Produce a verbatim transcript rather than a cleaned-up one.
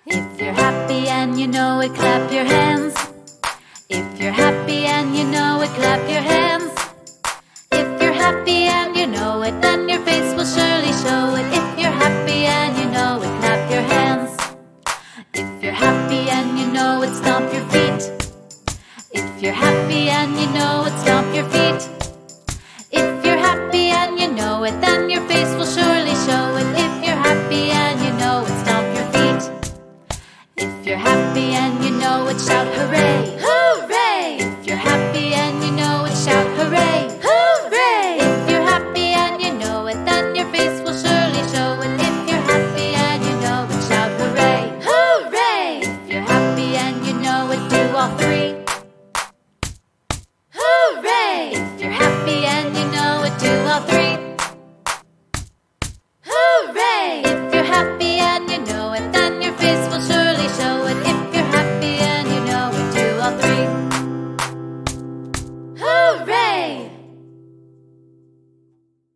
If you're happy and you know it, clap your hands. If you're happy and you know it, clap your hands. If you're happy and you know it, then your face will surely show it. If you're happy and you know it, clap your hands. If you're happy and you know it, stomp your feet. If you're happy and you know it, stomp your feet. If you're happy and you know it, then your face will surely show it. If you're happy and you know it, stomp your feet. If you're happy and you know it, shout hooray! Hooray! If you're happy and you know it, shout hooray! Hooray! If you're happy and you know it, then your face will surely show it. If you're happy and you know it, shout hooray! Hooray! If you're happy and you know it, do all three. Hooray! If you're happy and you know it, do all three.